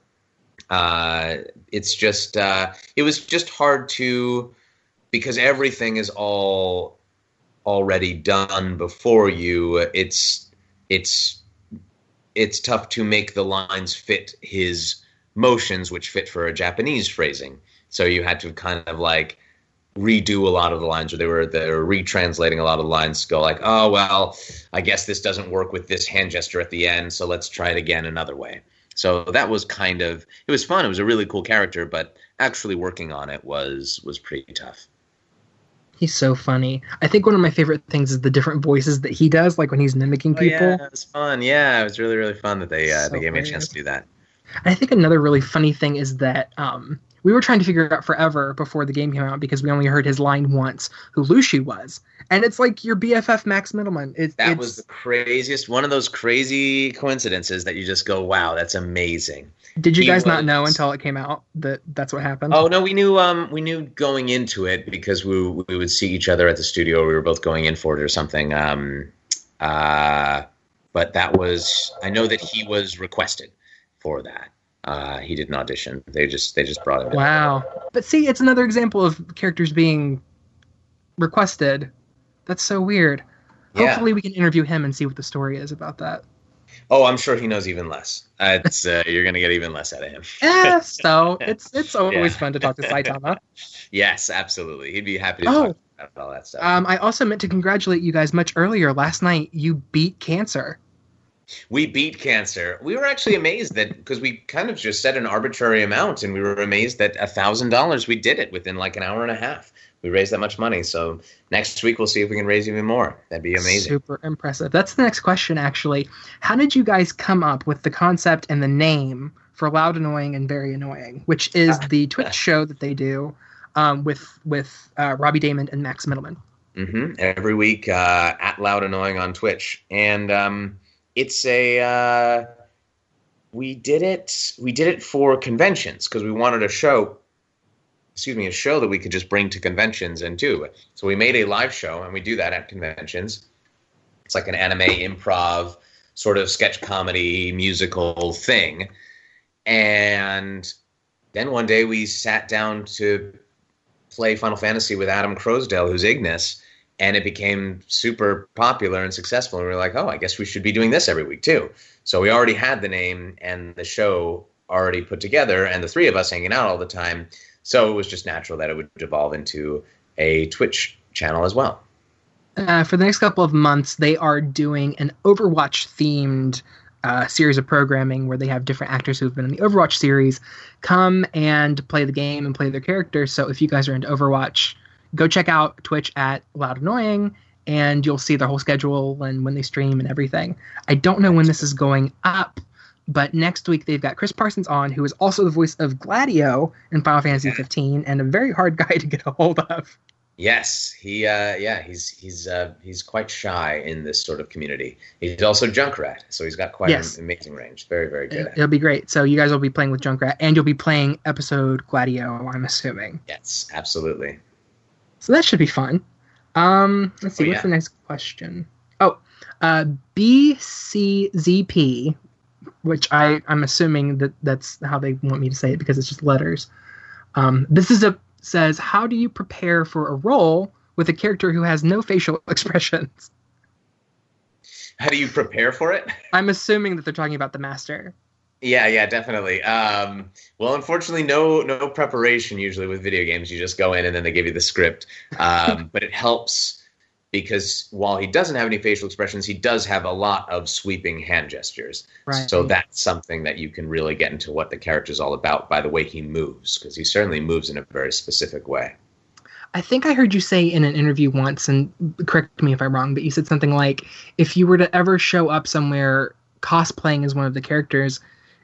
It's just it was just hard to, because everything is all already done before you. It's tough to make the lines fit his motions, which fit for a Japanese phrasing. So you had to kind of like redo a lot of the lines, or they were retranslating a lot of the lines to go like, oh, well, I guess this doesn't work with this hand gesture at the end, so let's try it again another way. So that was it was fun. It was a really cool character, but actually working on it was pretty tough. He's so funny. I think one of my favorite things is the different voices that he does, like when he's mimicking people. Yeah, it was fun. Yeah, it was really, really fun that they gave me a chance to do that. I think another really funny thing is that we were trying to figure out forever before the game came out, because we only heard his line once, who Lucy was. And it's like your BFF Max Middleman. That was the craziest, one of those crazy coincidences that you just go, wow, that's amazing. Did you guys not know until it came out that that's what happened? Oh, no, we knew going into it, because we would see each other at the studio. We were both going in for it or something. But that was, I know that he was requested for that. He didn't audition. They just brought him in. Wow. But see, it's another example of characters being requested. That's so weird. Yeah. Hopefully we can interview him and see what the story is about that. Oh, I'm sure he knows even less. You're going to get even less out of him. So it's always fun to talk to Saitama. Yes, absolutely. He'd be happy to talk about all that stuff. I also meant to congratulate you guys much earlier. Last night, you beat Cancer. We beat Cancer. We were actually amazed that, because we kind of just set an arbitrary amount, and we were amazed that $1,000 we did it within like an hour and a half, we raised that much money. So next week we'll see if we can raise even more. That'd be amazing. Super impressive. That's the next question, actually. How did you guys come up with the concept and the name for Loud, Annoying, and Very Annoying, which is the Twitch show that they do with Robbie Damon and Max Middleman? Mm-hmm. Every week at Loud Annoying on Twitch. And it's a... we did it for conventions because we wanted a show that we could just bring to conventions and do. So we made a live show, and we do that at conventions. It's like an anime improv sort of sketch comedy musical thing. And then one day we sat down to play Final Fantasy with Adam Crosdale, who's Ignis, and it became super popular and successful. And we were like, oh, I guess we should be doing this every week too. So we already had the name and the show already put together, and the three of us hanging out all the time. So it was just natural that it would evolve into a Twitch channel as well. For the next couple of months, they are doing an Overwatch-themed series of programming where they have different actors who've been in the Overwatch series come and play the game and play their characters. So if you guys are into Overwatch, go check out Twitch at Loud Annoying, and you'll see their whole schedule and when they stream and everything. I don't know when this is going up, but next week they've got Chris Parsons on, who is also the voice of Gladio in Final Fantasy 15, and a very hard guy to get a hold of. Yes, he's quite shy in this sort of community. He's also Junkrat, so he's got quite an amazing range. Very, very good. It'll be great. So you guys will be playing with Junkrat, and you'll be playing episode Gladio, I'm assuming. Yes, absolutely. So that should be fun. Let's see, what's the next question? Oh, BCZP, which I'm assuming that's how they want me to say it because it's just letters. Says, how do you prepare for a role with a character who has no facial expressions? How do you prepare for it? I'm assuming that they're talking about the master. Yeah, definitely. Well, unfortunately, no preparation usually with video games. You just go in and then they give you the script. But it helps because while he doesn't have any facial expressions, he does have a lot of sweeping hand gestures. Right. So that's something that you can really get into what the character's all about by the way he moves, because he certainly moves in a very specific way. I think I heard you say in an interview once, and correct me if I'm wrong, but you said something like, if you were to ever show up somewhere cosplaying as one of the characters,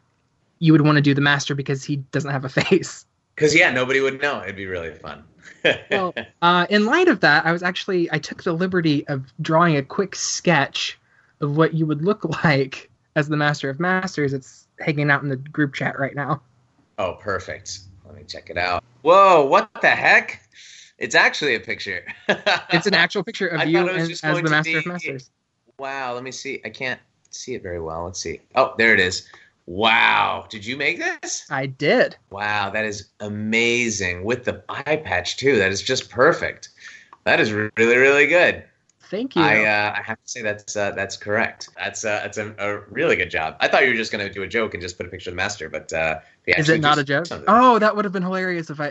you would want to do the master because he doesn't have a face. Because, nobody would know. It'd be really fun. Well, in light of that, I took the liberty of drawing a quick sketch of what you would look like as the Master of Masters. It's hanging out in the group chat right now. Oh, perfect. Let me check it out. Whoa, what the heck? It's actually a picture. It's an actual picture of you as the Master of Masters. Wow, let me see. I can't see it very well. Let's see. Oh, there it is. Wow. Did you make this? I did. Wow, that is amazing. With the eye patch, too. That is just perfect. That is really, really good. Thank you. I have to say that's correct. That's a really good job. I thought you were just going to do a joke and just put a picture of the master, but is it not a joke? Oh, that would have been hilarious if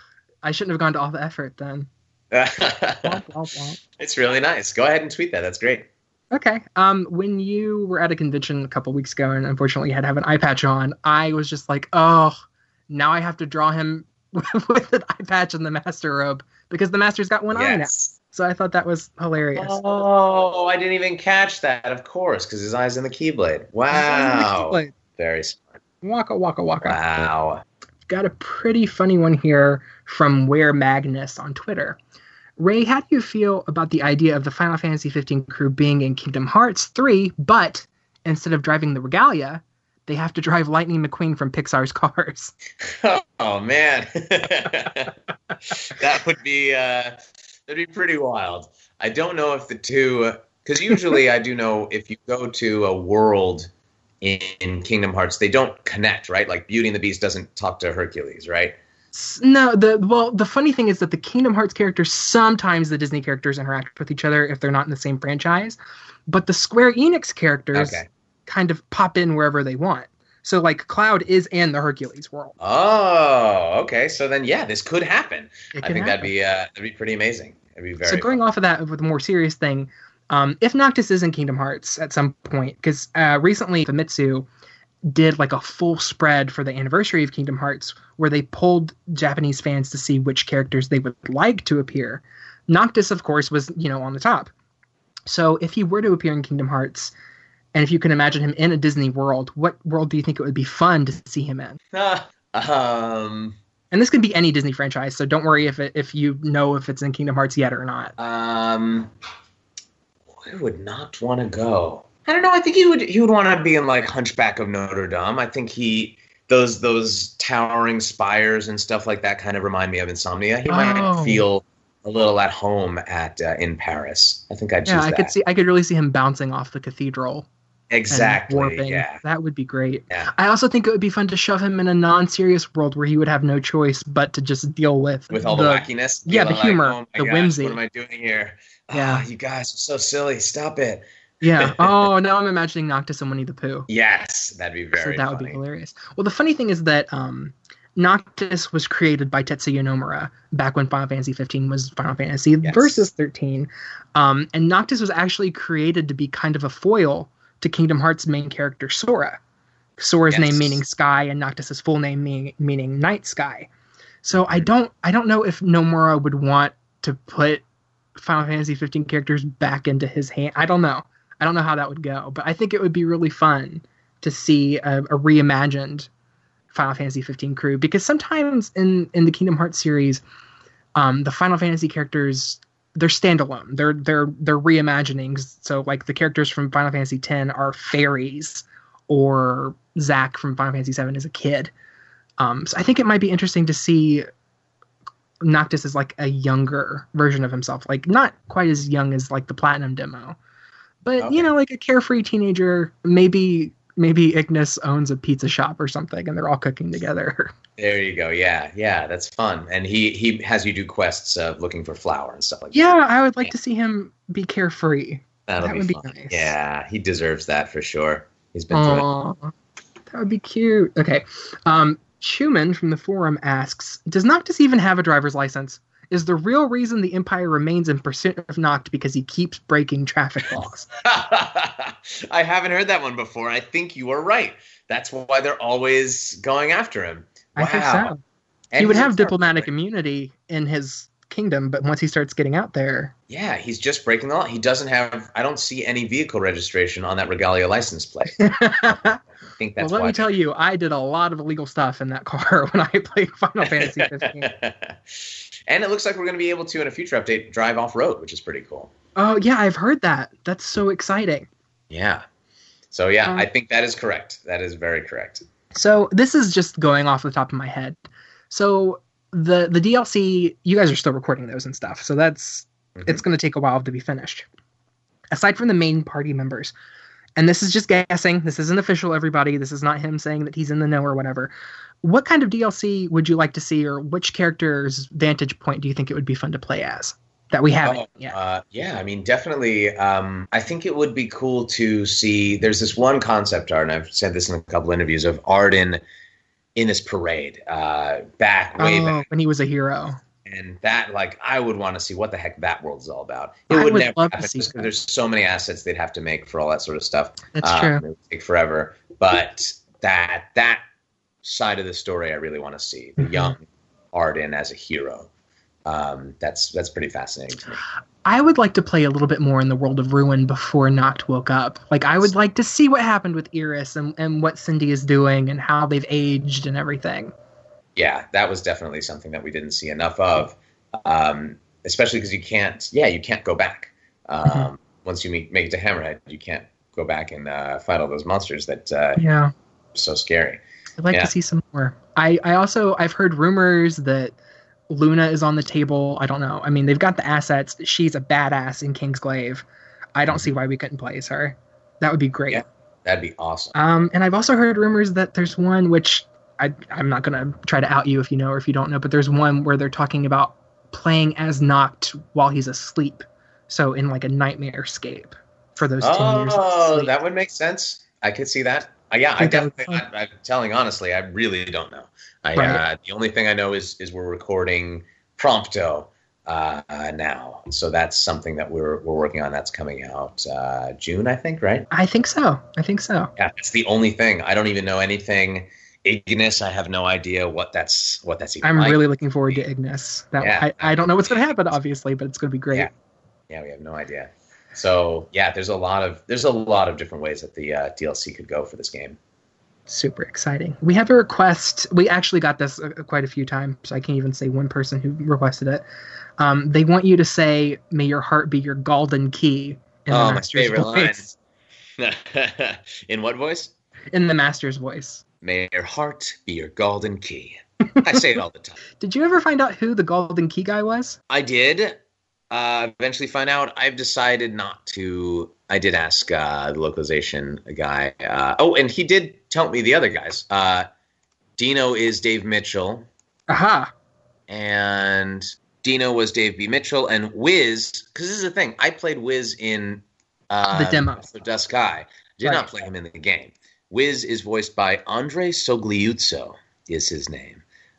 I shouldn't have gone to all the effort then. Womp, womp, womp. It's really nice. Go ahead and tweet that. That's great. Okay. When you were at a convention a couple weeks ago and unfortunately you had to have an eye patch on, I was just like, oh, now I have to draw him with an eye patch and the master robe because the master's got one eye now. So I thought that was hilarious. Oh, I didn't even catch that, of course, because his eye's in the Keyblade. Wow. The Keyblade. Very smart. Waka, waka, waka. Wow. Got a pretty funny one here from Where Magnus on Twitter. Ray, how do you feel about the idea of the Final Fantasy 15 crew being in Kingdom Hearts 3, but instead of driving the Regalia, they have to drive Lightning McQueen from Pixar's Cars? Oh, man. That would be that'd be pretty wild. I don't know if the two, because usually I do know if you go to a world in Kingdom Hearts, they don't connect, right? Like Beauty and the Beast doesn't talk to Hercules, right? No, the funny thing is that the Kingdom Hearts characters, sometimes the Disney characters interact with each other if they're not in the same franchise, but the Square Enix characters kind of pop in wherever they want. So, like, Cloud is in the Hercules world. Oh, okay. So then, this could happen. I think that'd be pretty amazing. It'd be very. So going off of that, with a more serious thing, if Noctis is in Kingdom Hearts at some point, because recently Famitsu did like a full spread for the anniversary of Kingdom Hearts where they polled Japanese fans to see which characters they would like to appear. Noctis, of course, was, on the top. So if he were to appear in Kingdom Hearts, and if you can imagine him in a Disney world, what world do you think it would be fun to see him in? And this can be any Disney franchise, so don't worry if you know if it's in Kingdom Hearts yet or not. Where would Noct want to go? I don't know. I think he would want to be in like Hunchback of Notre Dame. I think those towering spires and stuff like that kind of remind me of Insomnia. He might feel a little at home in Paris. I think I'd choose that. I could really see him bouncing off the cathedral. Exactly. Yeah. That would be great. Yeah. I also think it would be fun to shove him in a non-serious world where he would have no choice but to just deal with all the wackiness. Yeah, the humor, the whimsy. What am I doing here? Yeah. You guys are so silly. Stop it. Yeah. Oh, now I'm imagining Noctis and Winnie the Pooh. Yes, that'd be very funny. Would be hilarious. Well, the funny thing is that Noctis was created by Tetsuya Nomura back when Final Fantasy 15 was Final Fantasy Versus 13. And Noctis was actually created to be kind of a foil to Kingdom Hearts' main character, Sora. Sora's name meaning sky, and Noctis' full name meaning night sky. So I don't know if Nomura would want to put Final Fantasy 15 characters back into his hand. I don't know how that would go, but I think it would be really fun to see a reimagined Final Fantasy 15 crew, because sometimes in the Kingdom Hearts series, the Final Fantasy characters, they're standalone. They're reimaginings. So like the characters from Final Fantasy X are fairies, or Zack from Final Fantasy VII is a kid. So I think it might be interesting to see Noctis as like a younger version of himself, like not quite as young as like the Platinum demo, but like a carefree teenager. Maybe Ignis owns a pizza shop or something, and they're all cooking together. There you go. Yeah, that's fun. And he has you do quests of looking for flour and stuff like that. Yeah, I would like to see him be carefree. That would be fun. Nice. Yeah, he deserves that for sure. He's been through it. That would be cute. Okay. Schumann from the forum asks, does Noctis even have a driver's license? Is the real reason the Empire remains in pursuit of Noct because he keeps breaking traffic laws? I haven't heard that one before. I think you are right. That's why they're always going after him. Wow. I think so. And he would have diplomatic immunity in his kingdom, but once he starts getting out there... Yeah, he's just breaking the law. He doesn't have... I don't see any vehicle registration on that Regalia license plate. I think that's let me tell you, I did a lot of illegal stuff in that car when I played Final Fantasy 15. And it looks like we're going to be able to, in a future update, drive off-road, which is pretty cool. Oh, yeah, I've heard that. That's so exciting. Yeah. So, yeah, I think that is correct. That is very correct. So, this is just going off the top of my head. So, the DLC, you guys are still recording those and stuff. So, that's it's going to take a while to be finished. Aside from the main party members, and this is just guessing, this isn't official, everybody. This is not him saying that he's in the know or whatever. What kind of DLC would you like to see, or which character's vantage point do you think it would be fun to play as that we haven't yet? Yeah, I mean, definitely. I think it would be cool to see. There's this one concept art, and I've said this in a couple interviews, of Arden in this parade way back when he was a hero. And that, like, I would want to see what the heck that world's all about. It would never happen just because there's so many assets they'd have to make for all that sort of stuff. That's true. It would take forever. But that side of the story I really want to see. The young Arden as a hero. That's pretty fascinating to me. I would like to play a little bit more in the world of Ruin before Noct woke up. Like, I would like to see what happened with Iris and what Cindy is doing and how they've aged and everything. Yeah, that was definitely something that we didn't see enough of, especially because you can't go back. Once you make it to Hammerhead, you can't go back and fight all those monsters that are so scary. I'd like to see some more. I've heard rumors that Luna is on the table. I don't know. I mean, they've got the assets. She's a badass in Kingsglaive. I don't see why we couldn't play as her. That would be great. Yeah, that'd be awesome. And I've also heard rumors that there's one which... I'm not going to try to out you if you know or if you don't know, but there's one where they're talking about playing as Noct while he's asleep. So in like a nightmare scape for those 10 years. Oh, that would make sense. I could see that. I'm telling honestly, I really don't know. The only thing I know is we're recording Prompto now. So that's something that we're working on. That's coming out June, I think, right? I think so. Yeah, it's the only thing. I don't even know anything. Ignis, I have no idea what that's even I'm like. really looking forward to Ignis. I don't know what's going to happen, obviously, but it's going to be great. Yeah, we have no idea. So yeah, there's a lot of different ways that the DLC could go for this game. Super exciting. We have a request. We actually got this quite a few times. So I can't even say one person who requested it. They want you to say, "May your heart be your golden key." In the my favorite voice. Line. In what voice? In the master's voice. May your heart be your golden key. I say it all the time. Did you ever find out who the golden key guy was? I did. Eventually find out. I've decided not to. I did ask the localization guy. And he did tell me the other guys. Dino is Dave Mitchell. Aha. And Dino was Dave B. Mitchell. And Wiz, because this is the thing. I played Wiz in the demo. The Dusk Sky. Did not play him in the game. Wiz is voiced by Andre Sogliuzzo, is his name,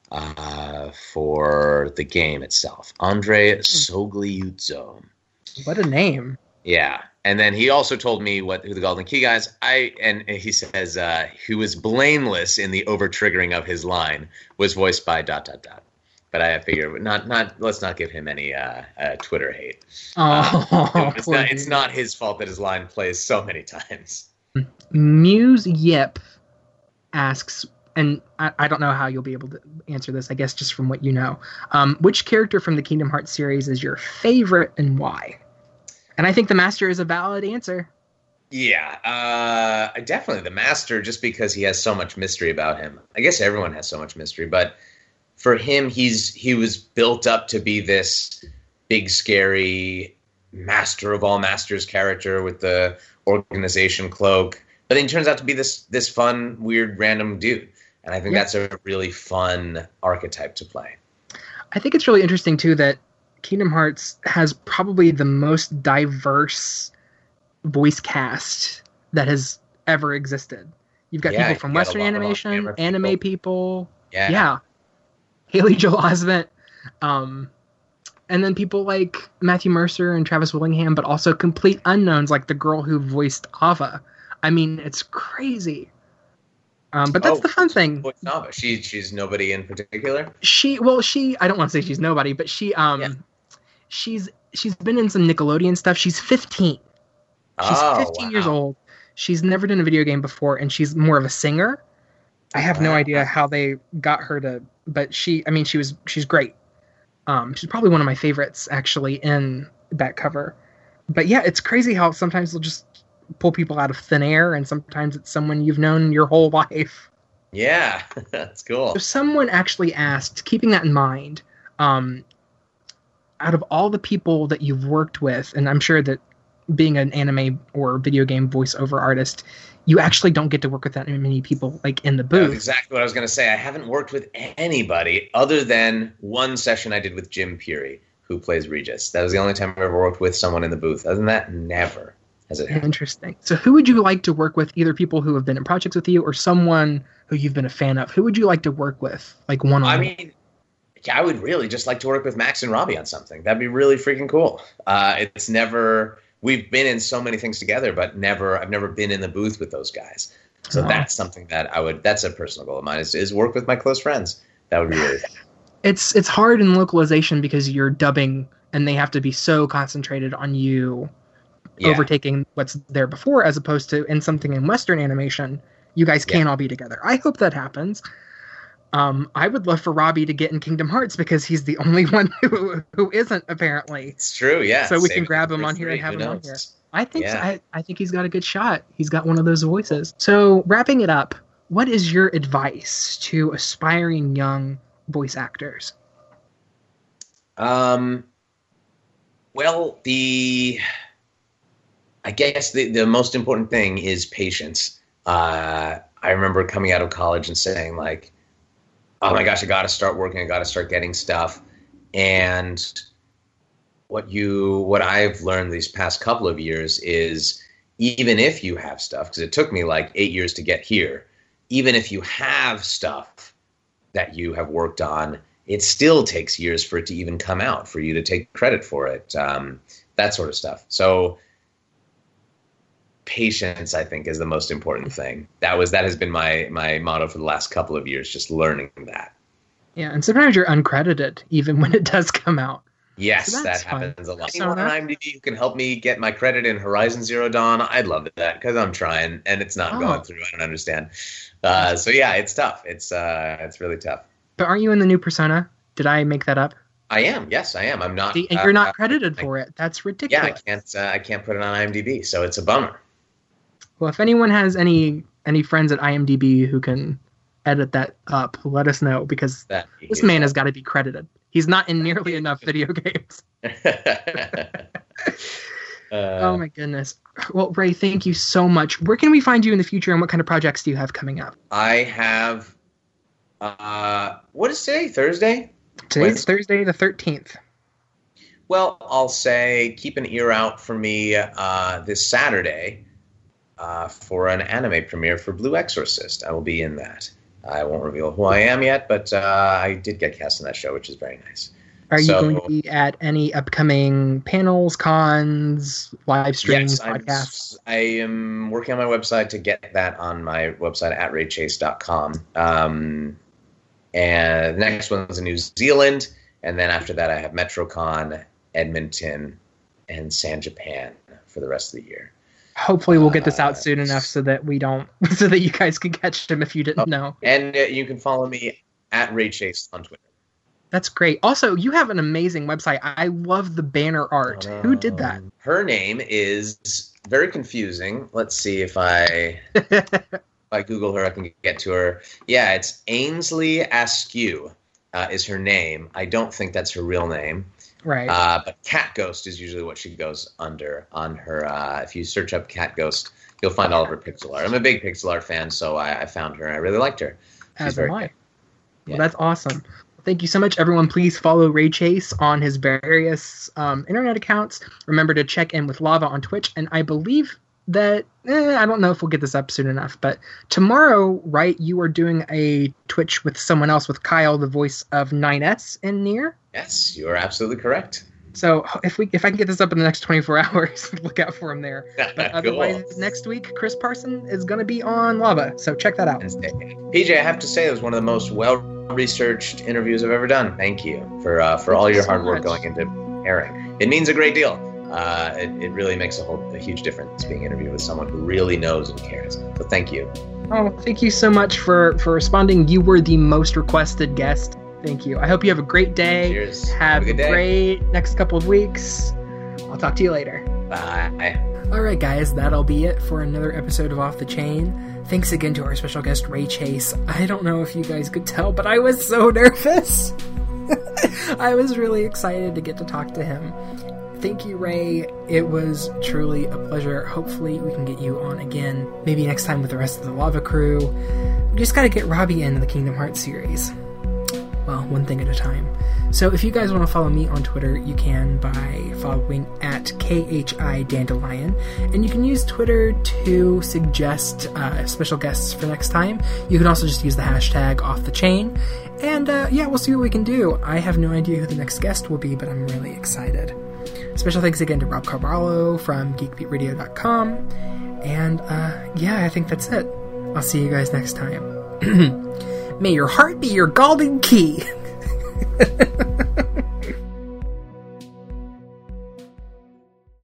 for the game itself. Andre Sogliuzzo. What a name. Yeah. And then he also told me who the Golden Key guys. And he says who was blameless in the over-triggering of his line was voiced by ... But I figured let's not give him any Twitter hate. It's not his fault that his line plays so many times. Muse Yip asks, and I don't know how you'll be able to answer this, I guess just from what you know. Which character from the Kingdom Hearts series is your favorite and why? And I think the Master is a valid answer. Yeah, definitely the Master, just because he has so much mystery about him. I guess everyone has so much mystery, but for him, he was built up to be this big, scary master of all masters character with the organization cloak. But then he turns out to be this fun, weird, random dude. And I think that's a really fun archetype to play. I think it's really interesting, too, that Kingdom Hearts has probably the most diverse voice cast that has ever existed. You've got people from Western animation, anime people. Yeah. Haley Joel Osment. And then people like Matthew Mercer and Travis Willingham, but also complete unknowns like the girl who voiced Ava. I mean, it's crazy. But that's the fun thing. What's Ava? She's nobody in particular? I don't want to say she's nobody, but she's been in some Nickelodeon stuff. She's 15. She's 15 years old. She's never done a video game before, and she's more of a singer. I have no idea how they got her to, but she's great. She's probably one of my favorites, actually, in that cover. But yeah, it's crazy how sometimes they'll just pull people out of thin air, and sometimes it's someone you've known your whole life. Yeah, that's cool. So someone actually asked, keeping that in mind, out of all the people that you've worked with, and I'm sure that being an anime or video game voiceover artist, you actually don't get to work with that many people like in the booth. That's exactly what I was going to say. I haven't worked with anybody other than one session I did with Jim Puri, who plays Regis. That was the only time I've ever worked with someone in the booth. Other than that, never has it happened. Interesting. So who would you like to work with, either people who have been in projects with you or someone who you've been a fan of? Who would you like to work with, like one-on-one? I mean, I would really just like to work with Max and Robbie on something. That'd be really freaking cool. It's never... We've been in so many things together, but I've never been in the booth with those guys. So that's something that that's a personal goal of mine is work with my close friends. That would be really fun. It's hard in localization because you're dubbing and they have to be so concentrated on you overtaking what's there before, as opposed to in something in Western animation, you guys can all be together. I hope that happens. I would love for Robbie to get in Kingdom Hearts because he's the only one who isn't, apparently. It's true, yeah. So we can grab him on here and have him on here. I think so. I think he's got a good shot. He's got one of those voices. So wrapping it up, what is your advice to aspiring young voice actors? Well, I guess the most important thing is patience. I remember coming out of college and saying, like, oh my gosh, I got to start working. I got to start getting stuff. And what I've learned these past couple of years is even if you have stuff, because it took me like 8 years to get here, even if you have stuff that you have worked on, it still takes years for it to even come out, for you to take credit for it, that sort of stuff. So patience, I think, is the most important thing. That has been my motto for the last couple of years, just learning that. Yeah, and sometimes you're uncredited even when it does come out. Yes, so that happens a lot. Anyone on IMDb who can help me get my credit in Horizon Zero Dawn, I'd love that, because I'm trying and it's not going through. I don't understand. So yeah, it's tough. It's really tough. But aren't you in the new Persona? Did I make that up? I am. Yes, I am. I'm not. See, and you're not credited for it. That's ridiculous. Yeah, I can't put it on IMDb, so it's a bummer. Well, if anyone has any friends at IMDb who can edit that up, let us know, because this man has got to be credited. He's not in nearly enough video games. Oh my goodness. Well, Ray, thank you so much. Where can we find you in the future, and what kind of projects do you have coming up? I have, what is today? Thursday? Today's Thursday the 13th. Well, I'll say keep an ear out for me this Saturday for an anime premiere for Blue Exorcist. I will be in that. I won't reveal who I am yet, but I did get cast in that show, which is very nice. Are you going to be at any upcoming panels, cons, live streams, podcasts? I am working on my website to get that on my website at raychase.com. And the next one's in New Zealand, and then after that I have MetroCon, Edmonton, and San Japan for the rest of the year. Hopefully we'll get this out soon enough so that you guys can catch him if you didn't know. And you can follow me at raychase on Twitter. That's great. Also, you have an amazing website. I love the banner art. Who did that? Her name is very confusing. Let's see if I Google her, I can get to her. Yeah, it's Ainsley Askew is her name. I don't think that's her real name. Right. But Cat Ghost is usually what she goes under on her. If you search up Cat Ghost, you'll find all of her pixel art. I'm a big pixel art fan, so I found her and I really liked her. As am I. Well, that's awesome. Thank you so much, everyone. Please follow Ray Chase on his various internet accounts. Remember to check in with Lava on Twitch. And I believe that, I don't know if we'll get this up soon enough, but tomorrow, right, you are doing a Twitch with someone else, with Kyle, the voice of 9S in Nier? Yes, you are absolutely correct. So if I can get this up in the next 24 hours, look out for him there. But otherwise, cool. Next week, Chris Parson is going to be on Lava. So check that out. PJ, I have to say, it was one of the most well-researched interviews I've ever done. Thank you for all your hard work going into airing. It means a great deal. It really makes a huge difference being interviewed with someone who really knows and cares. So thank you. Oh, thank you so much for responding. You were the most requested guest. Thank you. I hope you have a great day. Cheers. Have a great next couple of weeks. I'll talk to you later. Bye. All right, guys, that'll be it for another episode of Off the Chain. Thanks again to our special guest, Ray Chase. I don't know if you guys could tell, but I was so nervous. I was really excited to get to talk to him. Thank you, Ray. It was truly a pleasure. Hopefully we can get you on again, maybe next time with the rest of the Lava crew. We just gotta get Robbie in the Kingdom Hearts series. Well, one thing at a time. So if you guys want to follow me on Twitter, you can by following at KHI_Dandelion. And you can use Twitter to suggest special guests for next time. You can also just use the hashtag #OffTheChain. And we'll see what we can do. I have no idea who the next guest will be, but I'm really excited. Special thanks again to Rob Carballo from GeekBeatRadio.com. And I think that's it. I'll see you guys next time. May your heart be your golden key.